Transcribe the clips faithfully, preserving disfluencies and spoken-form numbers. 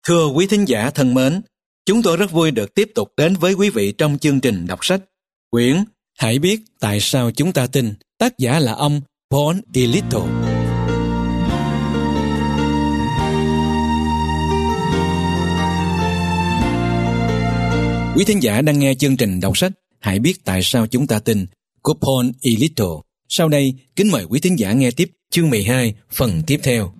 Thưa quý thính giả thân mến, chúng tôi rất vui được tiếp tục đến với quý vị trong chương trình đọc sách quyển Hãy biết tại sao chúng ta tin, tác giả là ông Paul E. Little. Quý thính giả đang nghe chương trình đọc sách Hãy biết tại sao chúng ta tin của Paul E. Little. Sau đây, kính mời quý thính giả nghe tiếp chương mười hai, phần tiếp theo.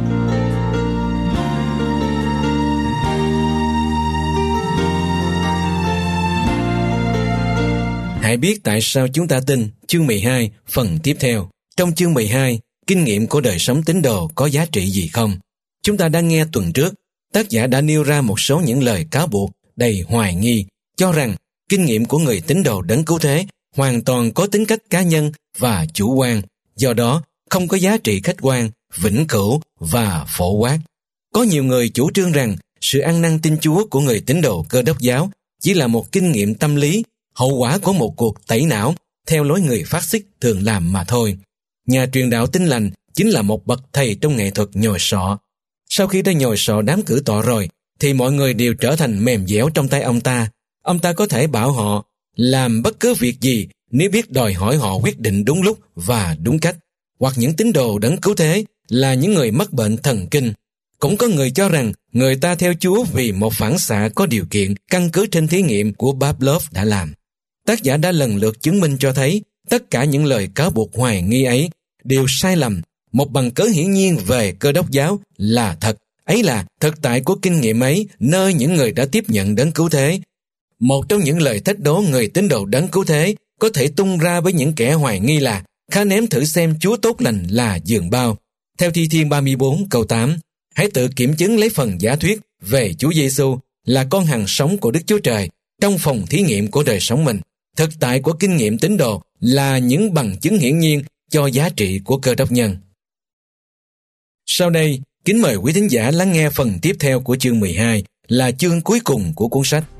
Hãy biết tại sao chúng ta tin, chương mười hai, phần tiếp theo. Trong chương mười hai, kinh nghiệm của đời sống tín đồ có giá trị gì không? Chúng ta đã nghe tuần trước, tác giả đã nêu ra một số những lời cáo buộc đầy hoài nghi, cho rằng kinh nghiệm của người tín đồ đấng cứu thế hoàn toàn có tính cách cá nhân và chủ quan, do đó không có giá trị khách quan, vĩnh cửu và phổ quát. Có nhiều người chủ trương rằng sự ăn năn tin Chúa của người tín đồ Cơ Đốc giáo chỉ là một kinh nghiệm tâm lý, hậu quả của một cuộc tẩy não theo lối người phát xít thường làm mà thôi. Nhà truyền đạo Tin Lành chính là một bậc thầy trong nghệ thuật nhồi sọ. Sau khi đã nhồi sọ đám cử tọa rồi, thì mọi người đều trở thành mềm dẻo trong tay ông ta. Ông ta có thể bảo họ làm bất cứ việc gì nếu biết đòi hỏi họ quyết định đúng lúc và đúng cách. Hoặc những tín đồ đấng cứu thế là những người mắc bệnh thần kinh. Cũng có người cho rằng người ta theo Chúa vì một phản xạ có điều kiện căn cứ trên thí nghiệm của Pavlov đã làm. Tác giả đã lần lượt chứng minh cho thấy tất cả những lời cáo buộc hoài nghi ấy đều sai lầm. Một bằng cớ hiển nhiên về Cơ Đốc giáo là thật. Ấy là thực tại của kinh nghiệm ấy nơi những người đã tiếp nhận đấng cứu thế. Một trong những lời thách đố người tín đồ đấng cứu thế có thể tung ra với những kẻ hoài nghi là khá nếm thử xem Chúa tốt lành là giường bao. Theo Thi Thiên ba mươi bốn câu tám, hãy tự kiểm chứng lấy phần giả thuyết về Chúa Giêsu là con hằng sống của Đức Chúa Trời trong phòng thí nghiệm của đời sống mình. Thực tại của kinh nghiệm tín đồ là những bằng chứng hiển nhiên cho giá trị của Cơ Đốc nhân. Sau đây, kính mời quý thính giả lắng nghe phần tiếp theo của chương mười hai, là chương cuối cùng của cuốn sách.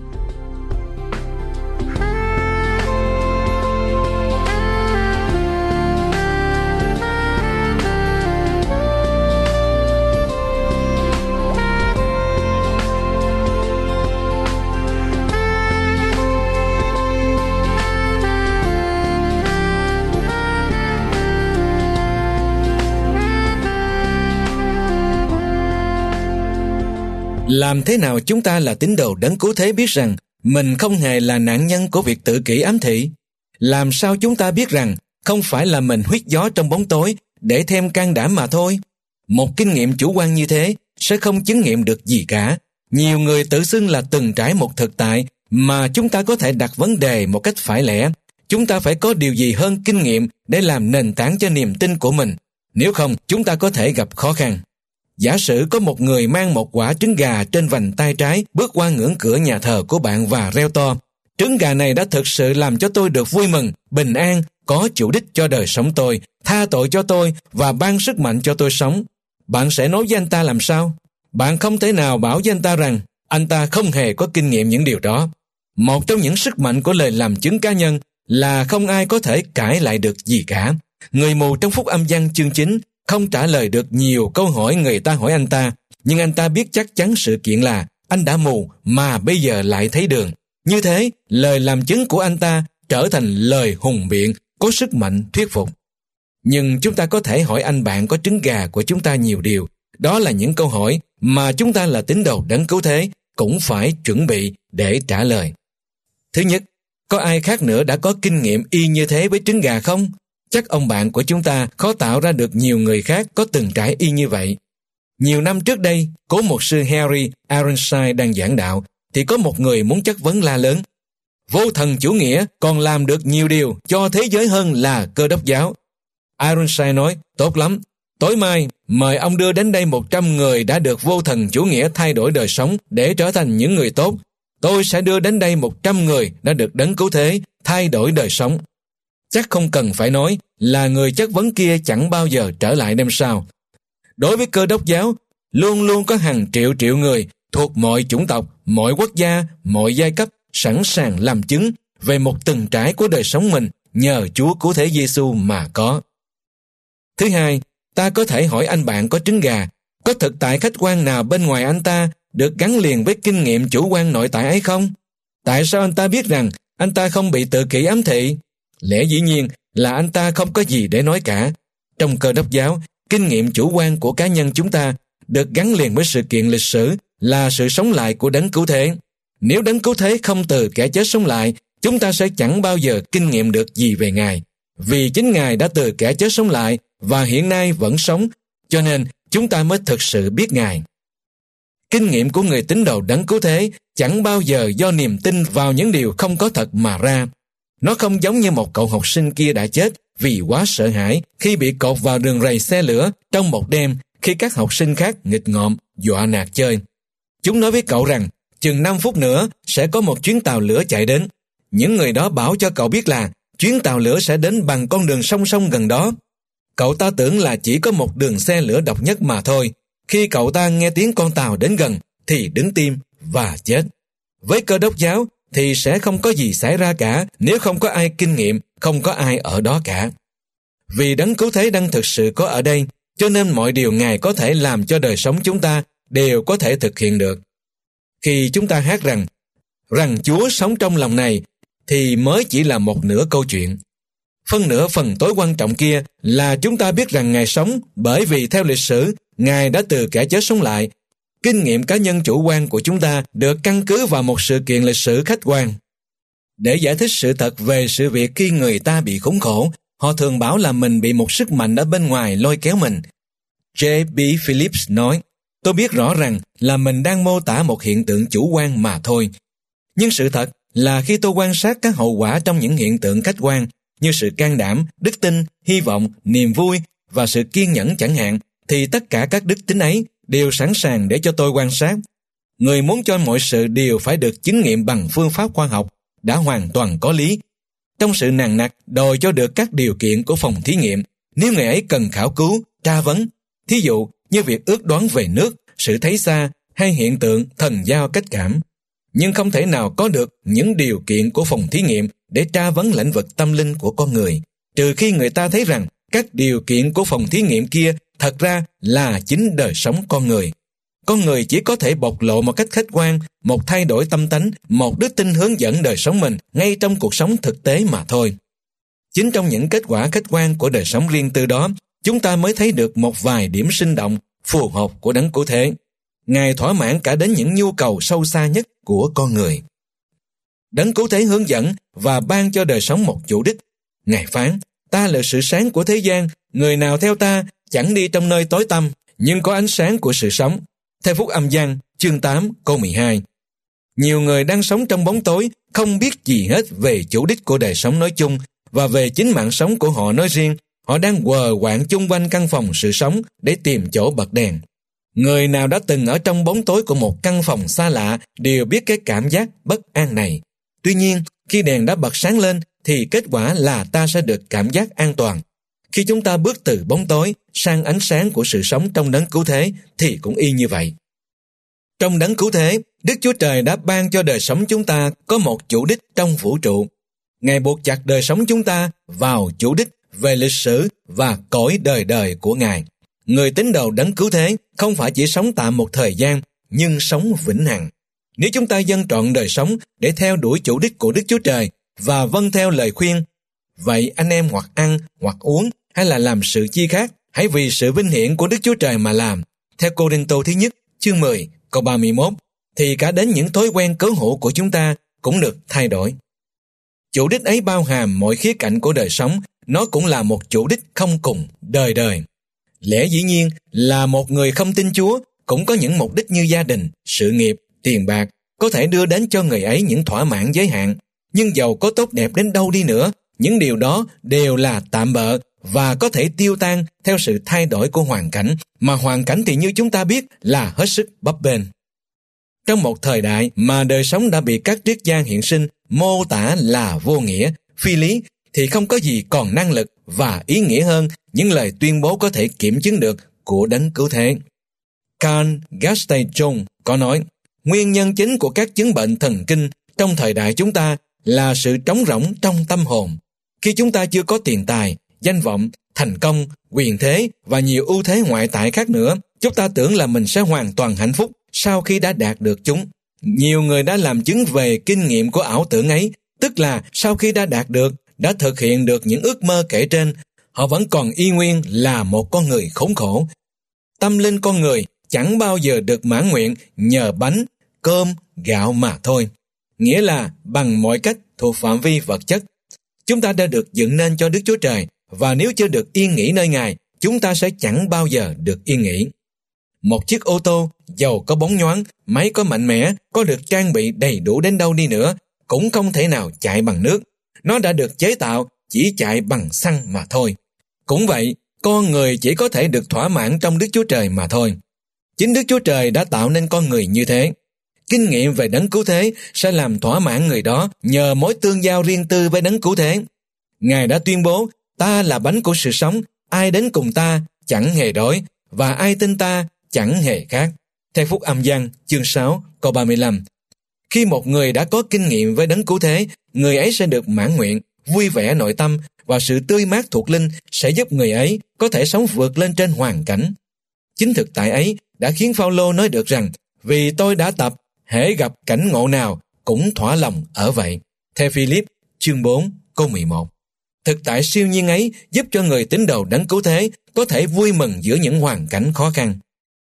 Làm thế nào chúng ta là tín đồ đấng cứu thế biết rằng mình không hề là nạn nhân của việc tự kỷ ám thị? Làm sao chúng ta biết rằng không phải là mình huýt gió trong bóng tối để thêm can đảm mà thôi? Một kinh nghiệm chủ quan như thế sẽ không chứng nghiệm được gì cả. Nhiều người tự xưng là từng trải một thực tại mà chúng ta có thể đặt vấn đề một cách phải lẽ. Chúng ta phải có điều gì hơn kinh nghiệm để làm nền tảng cho niềm tin của mình. Nếu không, chúng ta có thể gặp khó khăn. Giả sử có một người mang một quả trứng gà trên vành tay trái bước qua ngưỡng cửa nhà thờ của bạn và reo to: trứng gà này đã thực sự làm cho tôi được vui mừng, bình an, có chủ đích cho đời sống tôi, tha tội cho tôi và ban sức mạnh cho tôi sống. Bạn sẽ nói với anh ta làm sao? Bạn không thể nào bảo với anh ta rằng anh ta không hề có kinh nghiệm những điều đó. Một trong những sức mạnh của lời làm chứng cá nhân là không ai có thể cãi lại được gì cả. Người mù trong Phúc Âm Giăng chương chín không trả lời được nhiều câu hỏi người ta hỏi anh ta, nhưng anh ta biết chắc chắn sự kiện là anh đã mù mà bây giờ lại thấy đường. Như thế, lời làm chứng của anh ta trở thành lời hùng biện có sức mạnh thuyết phục. Nhưng chúng ta có thể hỏi anh bạn có trứng gà của chúng ta nhiều điều. Đó là những câu hỏi mà chúng ta là tín đồ đấng cứu thế cũng phải chuẩn bị để trả lời. Thứ nhất, có ai khác nữa đã có kinh nghiệm y như thế với trứng gà không? Chắc ông bạn của chúng ta khó tạo ra được nhiều người khác có từng trải y như vậy. Nhiều năm trước đây, cố mục sư Harry Ironside đang giảng đạo, thì có một người muốn chất vấn la lớn: vô thần chủ nghĩa còn làm được nhiều điều cho thế giới hơn là Cơ Đốc giáo. Ironside nói: tốt lắm, tối mai mời ông đưa đến đây một trăm người đã được vô thần chủ nghĩa thay đổi đời sống để trở thành những người tốt. Tôi sẽ đưa đến đây một trăm người đã được đấng cứu thế thay đổi đời sống. Chắc không cần phải nói là người chất vấn kia chẳng bao giờ trở lại đêm sau. Đối với Cơ Đốc giáo, luôn luôn có hàng triệu triệu người thuộc mọi chủng tộc, mọi quốc gia, mọi giai cấp sẵn sàng làm chứng về một từng trải của đời sống mình nhờ Chúa cứu thế Giêsu mà có. Thứ hai, ta có thể hỏi anh bạn có trứng gà Có thực tại khách quan nào bên ngoài anh ta được gắn liền với kinh nghiệm chủ quan nội tại ấy không? Tại sao anh ta biết rằng anh ta không bị tự kỷ ám thị? Lẽ dĩ nhiên là anh ta không có gì để nói cả. Trong Cơ Đốc giáo, kinh nghiệm chủ quan của cá nhân chúng ta được gắn liền với sự kiện lịch sử là sự sống lại của Đấng Cứu Thế. Nếu Đấng Cứu Thế không từ kẻ chết sống lại, chúng ta sẽ chẳng bao giờ kinh nghiệm được gì về Ngài. Vì chính Ngài đã từ kẻ chết sống lại và hiện nay vẫn sống, cho nên chúng ta mới thực sự biết Ngài. Kinh nghiệm của người tín đồ Đấng Cứu Thế chẳng bao giờ do niềm tin vào những điều không có thật mà ra. Nó không giống như một cậu học sinh kia đã chết vì quá sợ hãi khi bị cột vào đường ray xe lửa trong một đêm khi các học sinh khác nghịch ngợm, dọa nạt chơi. Chúng nói với cậu rằng chừng năm phút nữa sẽ có một chuyến tàu lửa chạy đến. Những người đó bảo cho cậu biết là chuyến tàu lửa sẽ đến bằng con đường song song gần đó. Cậu ta tưởng là chỉ có một đường xe lửa độc nhất mà thôi. Khi cậu ta nghe tiếng con tàu đến gần thì đứng tim và chết. Với Cơ Đốc giáo thì sẽ không có gì xảy ra cả nếu không có ai kinh nghiệm, không có ai ở đó cả. Vì Đấng Cứu Thế đang thực sự có ở đây, cho nên mọi điều Ngài có thể làm cho đời sống chúng ta đều có thể thực hiện được. Khi chúng ta hát rằng, rằng Chúa sống trong lòng này, thì mới chỉ là một nửa câu chuyện. Phân nửa phần tối quan trọng kia là chúng ta biết rằng Ngài sống bởi vì theo lịch sử, Ngài đã từ kẻ chết sống lại. Kinh nghiệm cá nhân chủ quan của chúng ta được căn cứ vào một sự kiện lịch sử khách quan. Để giải thích sự thật về sự việc khi người ta bị khốn khổ, họ thường bảo là mình bị một sức mạnh ở bên ngoài lôi kéo mình. J B Phillips nói, tôi biết rõ rằng là mình đang mô tả một hiện tượng chủ quan mà thôi. Nhưng sự thật là khi tôi quan sát các hậu quả trong những hiện tượng khách quan, như sự can đảm, đức tin, hy vọng, niềm vui và sự kiên nhẫn chẳng hạn, thì tất cả các đức tính ấy đều sẵn sàng để cho tôi quan sát. Người muốn cho mọi sự đều phải được chứng nghiệm bằng phương pháp khoa học đã hoàn toàn có lý. Trong sự nằng nặc đòi cho được các điều kiện của phòng thí nghiệm, nếu người ấy cần khảo cứu, tra vấn, thí dụ như việc ước đoán về nước, sự thấy xa hay hiện tượng thần giao cách cảm, nhưng không thể nào có được những điều kiện của phòng thí nghiệm để tra vấn lĩnh vực tâm linh của con người, trừ khi người ta thấy rằng các điều kiện của phòng thí nghiệm kia thật ra là chính đời sống con người. Con người chỉ có thể bộc lộ một cách khách quan, một thay đổi tâm tánh, một đức tin hướng dẫn đời sống mình ngay trong cuộc sống thực tế mà thôi. Chính trong những kết quả khách quan của đời sống riêng tư đó, chúng ta mới thấy được một vài điểm sinh động, phù hợp của Đấng Cứu Thế. Ngài thỏa mãn cả đến những nhu cầu sâu xa nhất của con người. Đấng Cứu Thế hướng dẫn và ban cho đời sống một chủ đích. Ngài phán, ta là sự sáng của thế gian, người nào theo ta chẳng đi trong nơi tối tăm, nhưng có ánh sáng của sự sống. Theo Phúc Âm Giăng, chương tám, câu mười hai. Nhiều người đang sống trong bóng tối, không biết gì hết về chủ đích của đời sống nói chung và về chính mạng sống của họ nói riêng. Họ đang quờ quạng chung quanh căn phòng sự sống để tìm chỗ bật đèn. Người nào đã từng ở trong bóng tối của một căn phòng xa lạ đều biết cái cảm giác bất an này. Tuy nhiên, khi đèn đã bật sáng lên thì kết quả là ta sẽ được cảm giác an toàn. Khi chúng ta bước từ bóng tối sang ánh sáng của sự sống trong Đấng Cứu Thế thì cũng y như vậy. Trong Đấng Cứu Thế, Đức Chúa Trời đã ban cho đời sống chúng ta có một chủ đích trong vũ trụ. Ngài buộc chặt đời sống chúng ta vào chủ đích về lịch sử và cõi đời đời của Ngài. Người tín đồ Đấng Cứu Thế không phải chỉ sống tạm một thời gian, nhưng sống vĩnh hằng. Nếu chúng ta dâng trọn đời sống để theo đuổi chủ đích của Đức Chúa Trời và vâng theo lời khuyên, vậy anh em hoặc ăn, hoặc uống, hay là làm sự chi khác, hãy vì sự vinh hiển của Đức Chúa Trời mà làm. Theo Cô-rinh-tô thứ nhất, chương mười, câu ba mươi mốt, thì cả đến những thói quen cớ hữu của chúng ta cũng được thay đổi. Chủ đích ấy bao hàm mọi khía cạnh của đời sống, nó cũng là một chủ đích không cùng, đời đời. Lẽ dĩ nhiên là một người không tin Chúa cũng có những mục đích như gia đình, sự nghiệp, tiền bạc, có thể đưa đến cho người ấy những thỏa mãn giới hạn. Nhưng dầu có tốt đẹp đến đâu đi nữa, những điều đó đều là tạm bợ và có thể tiêu tan theo sự thay đổi của hoàn cảnh, mà hoàn cảnh thì như chúng ta biết là hết sức bấp bênh. Trong một thời đại mà đời sống đã bị các triết gia hiện sinh mô tả là vô nghĩa, phi lý, thì không có gì còn năng lực và ý nghĩa hơn những lời tuyên bố có thể kiểm chứng được của Đấng Cứu Thế. Carl Gustave có nói, nguyên nhân chính của các chứng bệnh thần kinh trong thời đại chúng ta là sự trống rỗng trong tâm hồn. Khi chúng ta chưa có tiền tài, danh vọng, thành công, quyền thế và nhiều ưu thế ngoại tại khác nữa, Chúng ta tưởng là mình sẽ hoàn toàn hạnh phúc sau khi đã đạt được chúng. Nhiều người đã làm chứng về kinh nghiệm của ảo tưởng ấy, tức là sau khi đã đạt được, đã thực hiện được những ước mơ kể trên, họ vẫn còn y nguyên là một con người khốn khổ. Tâm linh con người chẳng bao giờ được mãn nguyện nhờ bánh, cơm, gạo mà thôi. Nghĩa là bằng mọi cách thuộc phạm vi vật chất. Chúng ta đã được dựng nên cho Đức Chúa Trời, và nếu chưa được yên nghỉ nơi Ngài, chúng ta sẽ chẳng bao giờ được yên nghỉ. Một chiếc ô tô, dầu có bóng nhoáng, máy có mạnh mẽ, có được trang bị đầy đủ đến đâu đi nữa, cũng không thể nào chạy bằng nước. Nó đã được chế tạo chỉ chạy bằng xăng mà thôi. Cũng vậy, con người chỉ có thể được thỏa mãn trong Đức Chúa Trời mà thôi. Chính Đức Chúa Trời đã tạo nên con người như thế. Kinh nghiệm về đấng cứu thế sẽ làm thỏa mãn người đó nhờ mối tương giao riêng tư với đấng cứu thế. Ngài đã tuyên bố, ta là bánh của sự sống, ai đến cùng ta chẳng hề đói, và ai tin ta chẳng hề khát. Theo Phúc Âm Giăng chương sáu câu ba mươi lăm. Khi một người đã có kinh nghiệm với đấng cứu thế, người ấy sẽ được mãn nguyện, vui vẻ nội tâm, và sự tươi mát thuộc linh sẽ giúp người ấy có thể sống vượt lên trên hoàn cảnh. Chính thực tại ấy đã khiến Phao-lô nói được rằng, vì tôi đã tập, hễ gặp cảnh ngộ nào cũng thỏa lòng ở vậy. Theo Philip chương bốn câu mười một. Thực tại siêu nhiên ấy giúp cho người tín đồ đấng cứu thế có thể vui mừng giữa những hoàn cảnh khó khăn.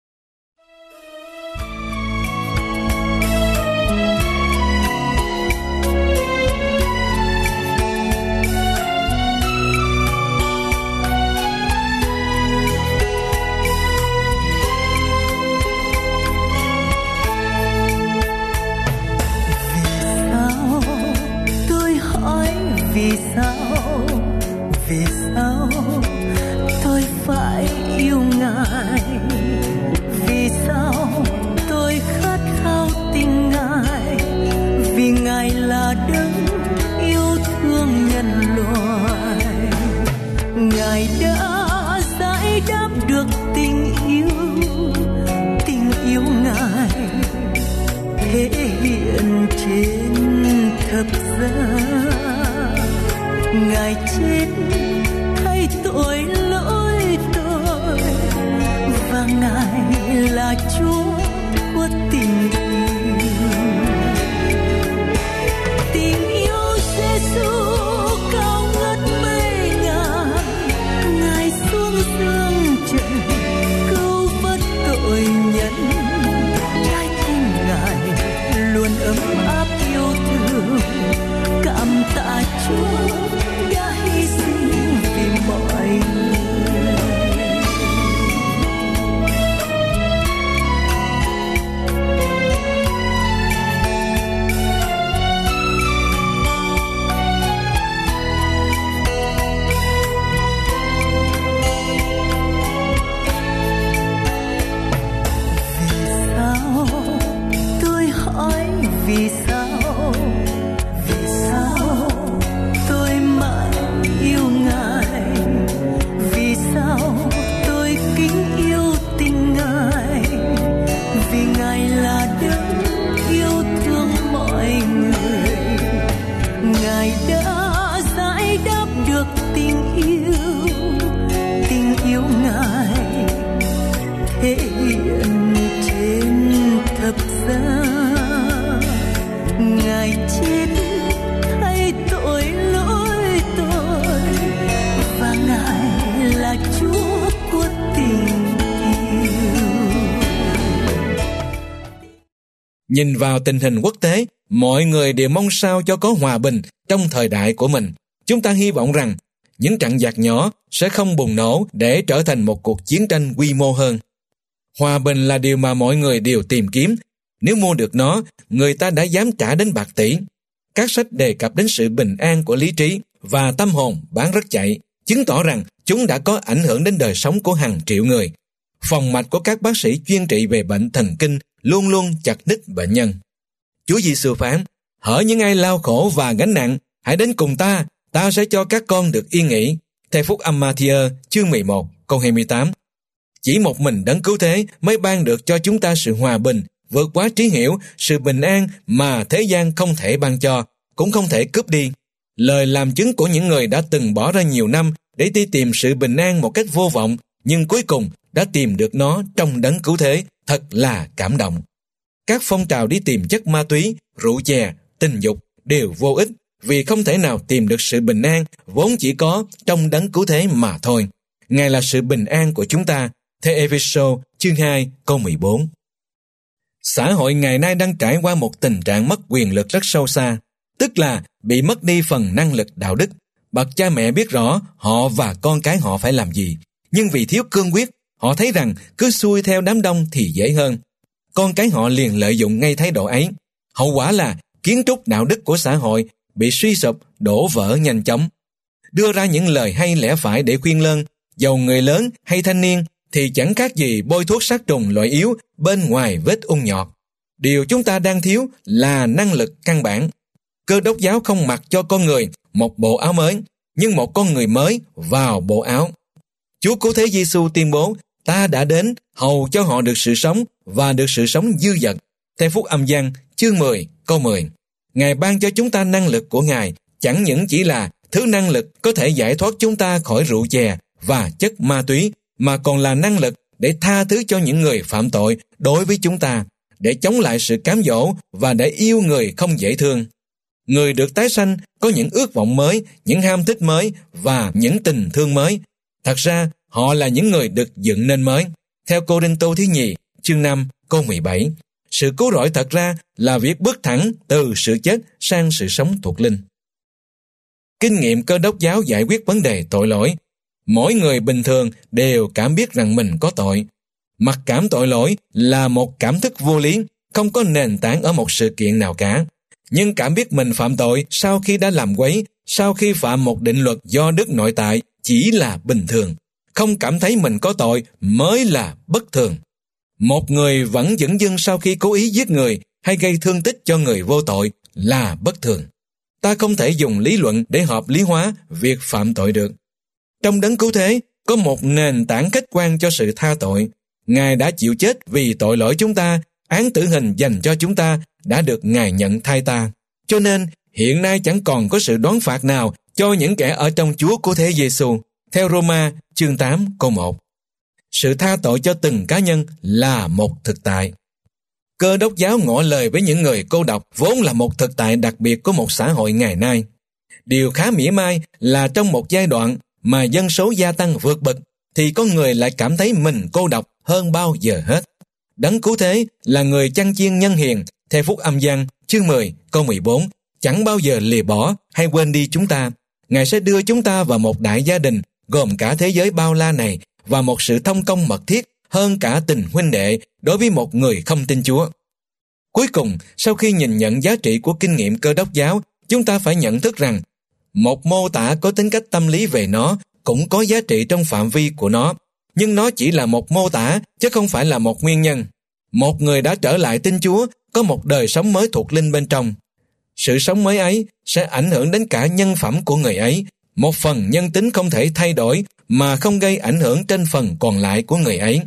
Vì sao, vì sao tôi phải yêu Ngài? Vì sao tôi khát khao tình Ngài? Vì Ngài là đấng yêu thương nhân loại. Ngài đã giải đáp được tình yêu, tình yêu Ngài thể hiện trên thập giá. Ngài chết thay tội lỗi tôi, và Ngài là Chúa của tình yêu. Tình yêu Giêsu cao ngất mây ngàn, Ngài xuống dương trần cứu vớt tội nhân. Trái tim Ngài luôn ấm áp yêu thương, cảm tạ Chúa đã hy sinh vì mọi người. Vì sao tôi hỏi vì sao? Thể hiện trên thập giá. Ngài chết thay tội lỗi tôi, và Ngài là Chúa của tình yêu. Nhìn vào tình hình quốc tế, mọi người đều mong sao cho có hòa bình trong thời đại của mình. Chúng ta hy vọng rằng những trận giặc nhỏ sẽ không bùng nổ để trở thành một cuộc chiến tranh quy mô hơn. Hòa bình là điều mà mọi người đều tìm kiếm. Nếu mua được nó, người ta đã dám trả đến bạc tỷ. Các sách đề cập đến sự bình an của lý trí và tâm hồn bán rất chạy, chứng tỏ rằng chúng đã có ảnh hưởng đến đời sống của hàng triệu người. Phòng mạch của các bác sĩ chuyên trị về bệnh thần kinh luôn luôn chặt đích bệnh nhân. Chúa Giêsu phán, hỡi những ai lao khổ và gánh nặng, hãy đến cùng ta, ta sẽ cho các con được yên nghỉ. Theo Phúc Âm Ma-thi-ơ chương mười một câu hai mươi tám. Chỉ một mình đấng cứu thế mới ban được cho chúng ta sự hòa bình, vượt quá trí hiểu, sự bình an mà thế gian không thể ban cho, cũng không thể cướp đi. Lời làm chứng của những người đã từng bỏ ra nhiều năm để đi tìm sự bình an một cách vô vọng, nhưng cuối cùng đã tìm được nó trong đấng cứu thế, thật là cảm động. Các phong trào đi tìm chất ma túy, rượu chè, tình dục đều vô ích, vì không thể nào tìm được sự bình an vốn chỉ có trong đấng cứu thế mà thôi. Ngài là sự bình an của chúng ta, theo Ê-phê-sô chương hai câu mười bốn. Xã hội ngày nay đang trải qua một tình trạng mất quyền lực rất sâu xa, tức là bị mất đi phần năng lực đạo đức. Bậc cha mẹ biết rõ họ và con cái họ phải làm gì, nhưng vì thiếu cương quyết, họ thấy rằng cứ xuôi theo đám đông thì dễ hơn. Con cái họ liền lợi dụng ngay thái độ ấy. Hậu quả là kiến trúc đạo đức của xã hội bị suy sụp, đổ vỡ nhanh chóng. Đưa ra những lời hay lẽ phải để khuyên lơn, dầu người lớn hay thanh niên, thì chẳng khác gì bôi thuốc sát trùng loại yếu bên ngoài vết ung nhọt. Điều chúng ta đang thiếu là năng lực căn bản. Cơ đốc giáo không mặc cho con người một bộ áo mới, nhưng một con người mới vào bộ áo. Chúa Cứu Thế Giêsu tuyên bố, ta đã đến hầu cho họ được sự sống và được sự sống dư dật. Theo Phúc Âm Giăng chương mười câu mười. Ngài ban cho chúng ta năng lực của Ngài chẳng những chỉ là thứ năng lực có thể giải thoát chúng ta khỏi rượu chè và chất ma túy, mà còn là năng lực để tha thứ cho những người phạm tội đối với chúng ta, để chống lại sự cám dỗ và để yêu người không dễ thương. Người được tái sanh có những ước vọng mới, những ham thích mới và những tình thương mới. Thật ra, họ là những người được dựng nên mới. Theo Cô-rinh-tô thứ nhì, chương năm, câu mười bảy, sự cứu rỗi thật ra là việc bước thẳng từ sự chết sang sự sống thuộc linh. Kinh nghiệm Cơ đốc giáo giải quyết vấn đề tội lỗi. Mỗi người bình thường đều cảm biết rằng mình có tội. Mặc cảm tội lỗi là một cảm thức vô lý, không có nền tảng ở một sự kiện nào cả. Nhưng cảm biết mình phạm tội sau khi đã làm quấy, sau khi phạm một định luật do đức nội tại chỉ là bình thường. Không cảm thấy mình có tội mới là bất thường. Một người vẫn dửng dưng sau khi cố ý giết người hay gây thương tích cho người vô tội là bất thường. Ta không thể dùng lý luận để hợp lý hóa việc phạm tội được. Trong đấng cứu thế có một nền tảng khách quan cho sự tha tội. Ngài đã chịu chết vì tội lỗi chúng ta, án tử hình dành cho chúng ta đã được Ngài nhận thay ta. Cho nên hiện nay chẳng còn có sự đoán phạt nào cho những kẻ ở trong Chúa Cứu Thế Giêsu. Theo Roma chương tám câu một. Sự tha tội cho từng cá nhân là một thực tại. Cơ đốc giáo ngỏ lời với những người cô độc vốn là một thực tại đặc biệt của một xã hội ngày nay. Điều khá mỉa mai là trong một giai đoạn mà dân số gia tăng vượt bậc, thì có người lại cảm thấy mình cô độc hơn bao giờ hết. Đấng Cứu Thế là người chăn chiên nhân hiền, theo Phúc Âm Giăng chương mười câu mười bốn, chẳng bao giờ lìa bỏ hay quên đi chúng ta. Ngài sẽ đưa chúng ta vào một đại gia đình gồm cả thế giới bao la này và một sự thông công mật thiết hơn cả tình huynh đệ đối với một người không tin Chúa. Cuối cùng, sau khi nhìn nhận giá trị của kinh nghiệm Cơ đốc giáo, chúng ta phải nhận thức rằng một mô tả có tính cách tâm lý về nó cũng có giá trị trong phạm vi của nó, nhưng nó chỉ là một mô tả chứ không phải là một nguyên nhân. Một người đã trở lại tin Chúa có một đời sống mới thuộc linh bên trong. Sự sống mới ấy sẽ ảnh hưởng đến cả nhân phẩm của người ấy. Một phần nhân tính không thể thay đổi mà không gây ảnh hưởng trên phần còn lại của người ấy.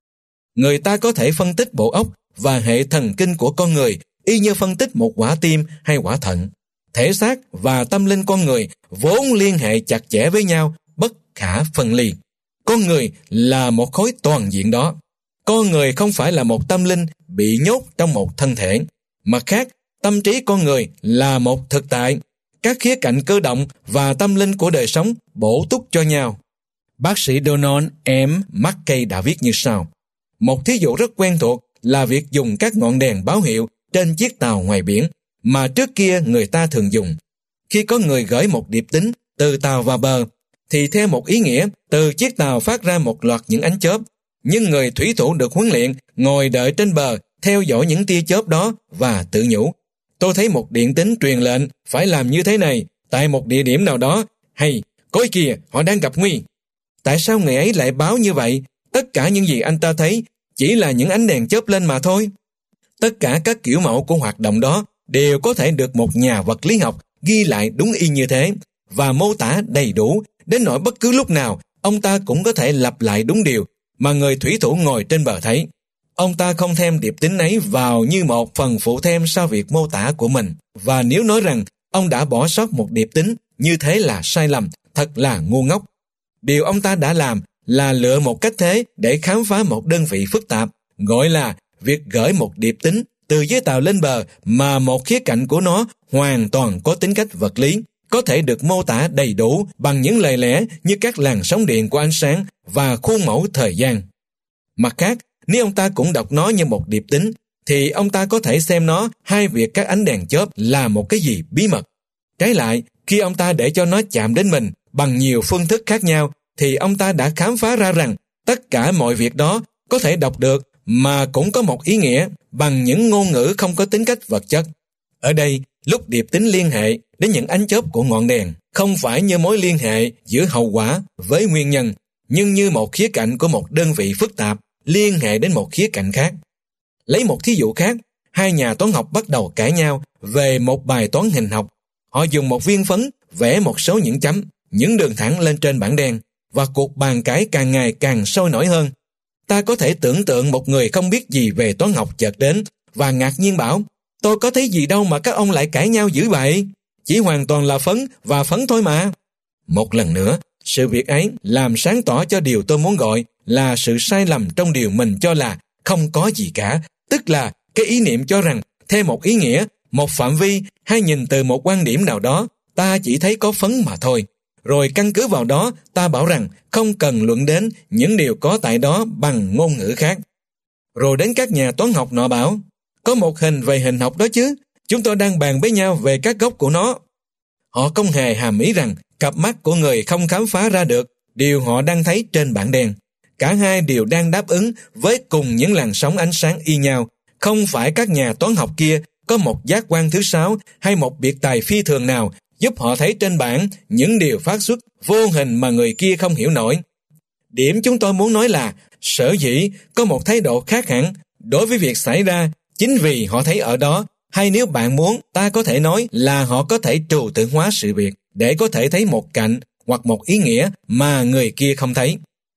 Người ta có thể phân tích bộ óc và hệ thần kinh của con người y như phân tích một quả tim hay quả thận. Thể xác và tâm linh con người vốn liên hệ chặt chẽ với nhau, bất khả phân ly. Con người là một khối toàn diện đó. Con người không phải là một tâm linh bị nhốt trong một thân thể. Mặt khác, tâm trí con người là một thực tại. Các khía cạnh cơ động và tâm linh của đời sống bổ túc cho nhau. Bác sĩ Donald M. Mackay đã viết như sau. Một thí dụ rất quen thuộc là việc dùng các ngọn đèn báo hiệu trên chiếc tàu ngoài biển mà trước kia người ta thường dùng. Khi có người gửi một điệp tín từ tàu vào bờ, thì theo một ý nghĩa, từ chiếc tàu phát ra một loạt những ánh chớp. Nhưng người thủy thủ được huấn luyện ngồi đợi trên bờ, theo dõi những tia chớp đó và tự nhủ. Tôi thấy một điện tín truyền lệnh phải làm như thế này tại một địa điểm nào đó, hay coi kìa họ đang gặp nguy. Tại sao người ấy lại báo như vậy? Tất cả những gì anh ta thấy chỉ là những ánh đèn chớp lên mà thôi. Tất cả các kiểu mẫu của hoạt động đó đều có thể được một nhà vật lý học ghi lại đúng y như thế và mô tả đầy đủ, đến nỗi bất cứ lúc nào ông ta cũng có thể lặp lại đúng điều mà người thủy thủ ngồi trên bờ thấy. Ông ta không thêm điệp tín ấy vào như một phần phụ thêm sau việc mô tả của mình, và nếu nói rằng ông đã bỏ sót một điệp tín, như thế là sai lầm, thật là ngu ngốc. Điều ông ta đã làm là lựa một cách thế để khám phá một đơn vị phức tạp, gọi là việc gửi một điệp tín từ dưới tàu lên bờ mà một khía cạnh của nó hoàn toàn có tính cách vật lý, có thể được mô tả đầy đủ bằng những lời lẽ như các làn sóng điện của ánh sáng và khuôn mẫu thời gian. Mặt khác, nếu ông ta cũng đọc nó như một điệp tín, thì ông ta có thể xem nó hai việc các ánh đèn chớp là một cái gì bí mật. Trái lại, khi ông ta để cho nó chạm đến mình bằng nhiều phương thức khác nhau, thì ông ta đã khám phá ra rằng tất cả mọi việc đó có thể đọc được mà cũng có một ý nghĩa bằng những ngôn ngữ không có tính cách vật chất. Ở đây, lúc điệp tín liên hệ đến những ánh chớp của ngọn đèn, không phải như mối liên hệ giữa hậu quả với nguyên nhân, nhưng như một khía cạnh của một đơn vị phức tạp liên hệ đến một khía cạnh khác. Lấy một thí dụ khác, hai nhà toán học bắt đầu cãi nhau về một bài toán hình học. Họ dùng một viên phấn vẽ một số những chấm, những đường thẳng lên trên bảng đen, và cuộc bàn cãi càng ngày càng sôi nổi hơn. Ta có thể tưởng tượng một người không biết gì về toán học chợt đến và ngạc nhiên bảo: "Tôi có thấy gì đâu mà các ông lại cãi nhau dữ vậy? Chỉ hoàn toàn là phấn và phấn thôi mà." Một lần nữa, sự việc ấy làm sáng tỏ cho điều tôi muốn gọi là sự sai lầm trong điều mình cho là không có gì cả, tức là cái ý niệm cho rằng thêm một ý nghĩa, một phạm vi hay nhìn từ một quan điểm nào đó, ta chỉ thấy có phấn mà thôi. Rồi căn cứ vào đó, ta bảo rằng không cần luận đến những điều có tại đó bằng ngôn ngữ khác. Rồi đến các nhà toán học nọ bảo: "Có một hình về hình học đó chứ, chúng tôi đang bàn với nhau về các góc của nó." Họ không hề hàm ý rằng cặp mắt của người không khám phá ra được điều họ đang thấy trên bảng đen. Cả hai đều đang đáp ứng với cùng những làn sóng ánh sáng y nhau. Không phải các nhà toán học kia có một giác quan thứ sáu hay một biệt tài phi thường nào giúp họ thấy trên bảng những điều phát xuất vô hình mà người kia không hiểu nổi. Điểm chúng tôi muốn nói là sở dĩ có một thái độ khác hẳn đối với việc xảy ra chính vì họ thấy ở đó, hay nếu bạn muốn, ta có thể nói là họ có thể trừu tượng hóa sự việc để có thể thấy một cạnh hoặc một ý nghĩa mà người kia không thấy.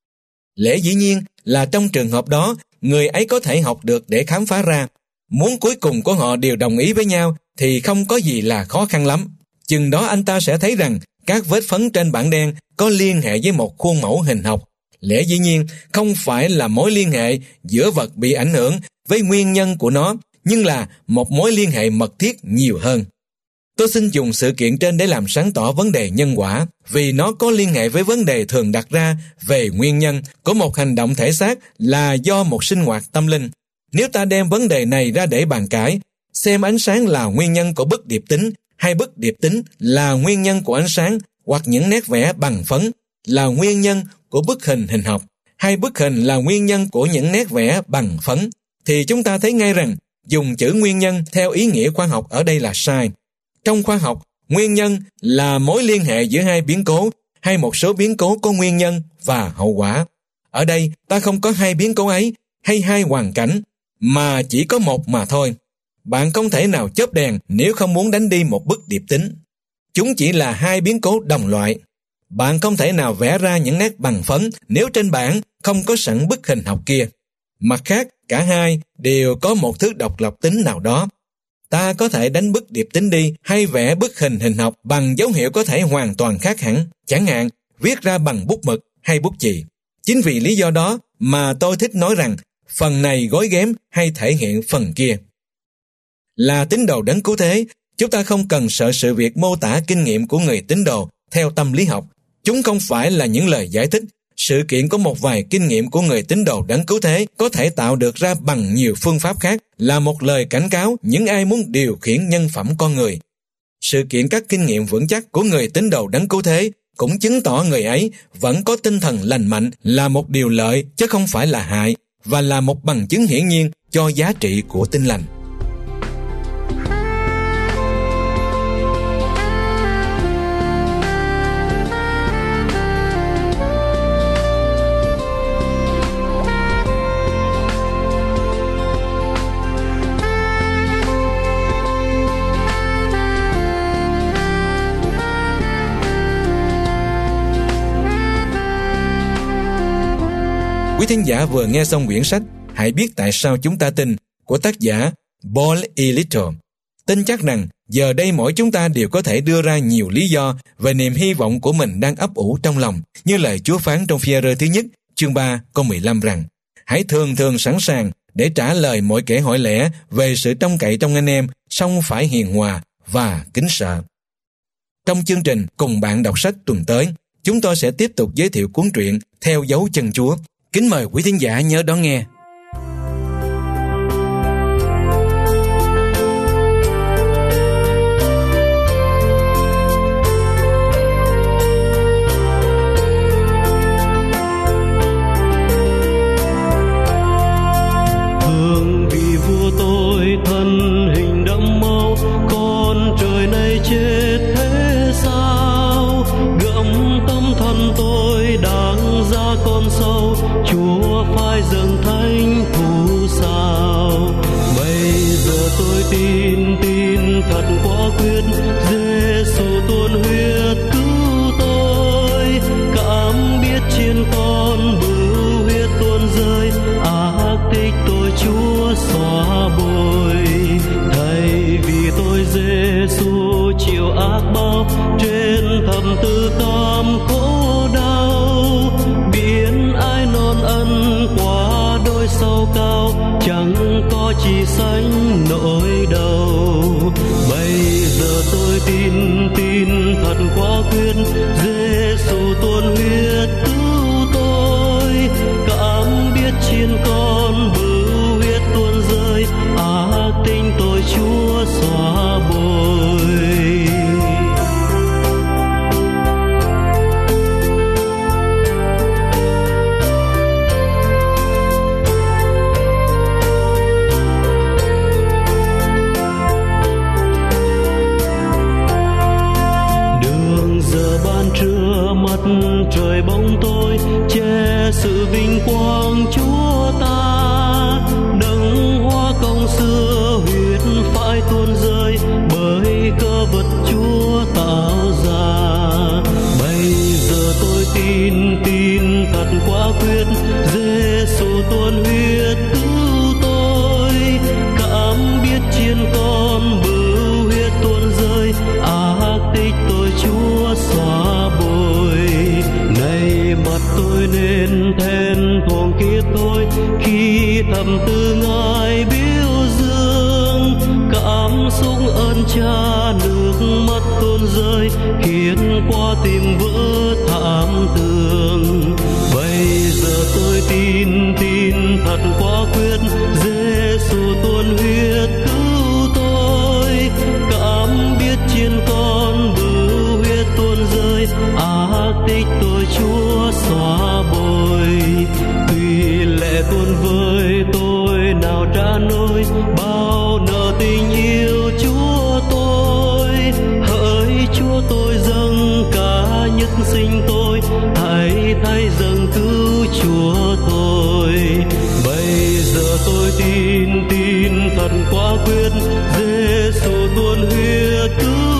Lẽ dĩ nhiên là trong trường hợp đó, người ấy có thể học được để khám phá ra. Muốn cuối cùng của họ đều đồng ý với nhau thì không có gì là khó khăn lắm. Chừng đó anh ta sẽ thấy rằng các vết phấn trên bảng đen có liên hệ với một khuôn mẫu hình học. Lẽ dĩ nhiên không phải là mối liên hệ giữa vật bị ảnh hưởng với nguyên nhân của nó, nhưng là một mối liên hệ mật thiết nhiều hơn. Tôi xin dùng sự kiện trên để làm sáng tỏ vấn đề nhân quả, vì nó có liên hệ với vấn đề thường đặt ra về nguyên nhân của một hành động thể xác là do một sinh hoạt tâm linh. Nếu ta đem vấn đề này ra để bàn cãi, xem ánh sáng là nguyên nhân của bức điệp tín hay bức điệp tín là nguyên nhân của ánh sáng, hoặc những nét vẽ bằng phấn là nguyên nhân của bức hình hình học, hay bức hình là nguyên nhân của những nét vẽ bằng phấn, thì chúng ta thấy ngay rằng dùng chữ nguyên nhân theo ý nghĩa khoa học ở đây là sai. Trong khoa học, nguyên nhân là mối liên hệ giữa hai biến cố hay một số biến cố có nguyên nhân và hậu quả. Ở đây ta không có hai biến cố ấy hay hai hoàn cảnh, mà chỉ có một mà thôi. Bạn không thể nào chớp đèn nếu không muốn đánh đi một bức điệp tín. Chúng chỉ là hai biến cố đồng loại. Bạn không thể nào vẽ ra những nét bằng phấn nếu trên bảng không có sẵn bức hình học kia. Mặt khác, cả hai đều có một thứ độc lập tính nào đó. Ta có thể đánh bức điệp tín đi hay vẽ bức hình hình học bằng dấu hiệu có thể hoàn toàn khác hẳn, chẳng hạn viết ra bằng bút mực hay bút chì. Chính vì lý do đó mà tôi thích nói rằng phần này gói ghém hay thể hiện phần kia. Là tín đồ đấng cứu thế, chúng ta không cần sợ sự việc mô tả kinh nghiệm của người tín đồ theo tâm lý học. Chúng không phải là những lời giải thích. Sự kiện có một vài kinh nghiệm của người tín đồ đấng cứu thế có thể tạo được ra bằng nhiều phương pháp khác là một lời cảnh cáo những ai muốn điều khiển nhân phẩm con người. Sự kiện các kinh nghiệm vững chắc của người tín đồ đấng cứu thế cũng chứng tỏ người ấy vẫn có tinh thần lành mạnh là một điều lợi chứ không phải là hại, và là một bằng chứng hiển nhiên cho giá trị của tin lành. Quý thính giả vừa nghe xong quyển sách Hãy biết tại sao chúng ta tin của tác giả Paul E. Little. Tin chắc rằng giờ đây mỗi chúng ta đều có thể đưa ra nhiều lý do về niềm hy vọng của mình đang ấp ủ trong lòng, như lời Chúa phán trong Phi-e-rơ thứ nhất chương ba câu mười lăm rằng: hãy thường thường sẵn sàng để trả lời mọi kẻ hỏi lẽ về sự trông cậy trong anh em, song phải hiền hòa và kính sợ. Trong chương trình Cùng Bạn Đọc Sách tuần tới, chúng tôi sẽ tiếp tục giới thiệu cuốn truyện Theo Dấu Chân Chúa. Kính mời quý thính giả nhớ đón nghe. Tin tin thật quả quyết, Giê-xu tuôn huyết cứu tôi. Cảm biết trên con bưu huyết tuôn rơi, ác tích tôi Chúa xóa bồi. Thay vì tôi Giê-xu chịu ác bao, trên thập tự cam khổ đau. Biển ai non ân qua đôi sâu cao, chẳng có chi sánh nỗi đau. Bây giờ tôi tin tin thật quả quyết, Giê-xu tuôn huyết cứu tôi. Cảm biết trên con bưu huyết tuôn rơi, ác tính tôi Chúa xóa bồi. Trời bóng tôi che sự vinh quang Chúa ta, đấng hoa công xưa huyết phải tuôn rơi bởi cơ vật Chúa tạo ra. Bây giờ tôi tin tin thật quả quyết, Giê-xu tuôn huyết cứu tôi. Cảm biết trên con bưu huyết tuôn rơi, ác tích tôi Chúa xóa bồi. Nay mặt tôi nên then thuồng kiếp tôi, khi thầm tư Ngài biểu dương. Cảm xúc ơn Cha nước mắt tuôn rơi, khiến qua tim vỡ thảm thương. Bây giờ tôi tin tin thật quả quyết, Giê-xu tuôn huyết cứu tôi. Cảm biết trên con bưu huyết tuôn rơi, ác tích tôi Chúa xóa bồi. Tuy lệ tuôn với tôi nào trả nỗi bao nợ tình yêu Chúa tôi. Hỡi Chúa tôi dâng cả nhất sinh tôi, hãy thay dâng cứu Chúa tôi. Bây giờ tôi tin tin thật quả quyết, Giê-xu tuôn huyết cứu